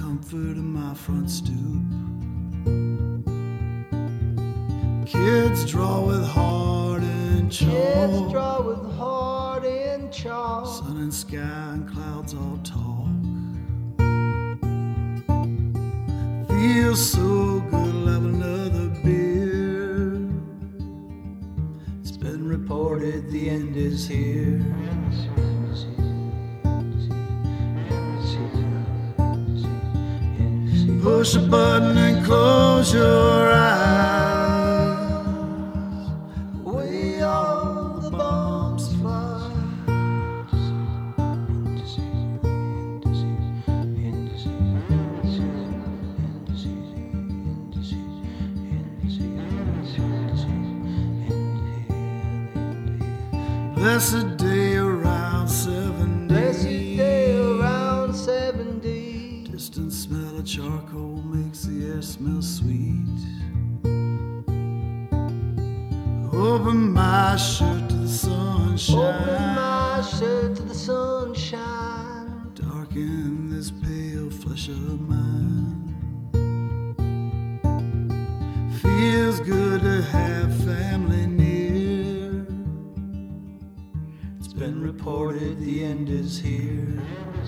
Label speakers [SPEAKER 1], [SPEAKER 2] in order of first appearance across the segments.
[SPEAKER 1] comfort in my front stoop. Kids draw with heart and chalk.
[SPEAKER 2] Kids draw with heart and chalk.
[SPEAKER 1] Sun and sky and clouds all talk. Feels so good to have another beer. It's been reported the end is here. Push a button and close your eyes. Away all the bombs fly. Blessed day around 70.
[SPEAKER 2] Blessed day around 70.
[SPEAKER 1] Distant smell of charcoal makes the air smell sweet. Open my shirt to the sunshine.
[SPEAKER 2] Open my shirt to the sunshine.
[SPEAKER 1] Darken this pale flesh of mine. Feels good to have family near. It's been reported the end is here.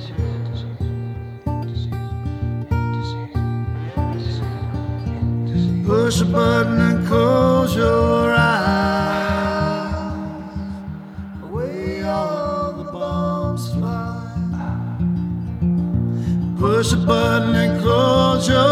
[SPEAKER 1] Push a button and close your eyes. Away all the bombs fly. Push a button and close your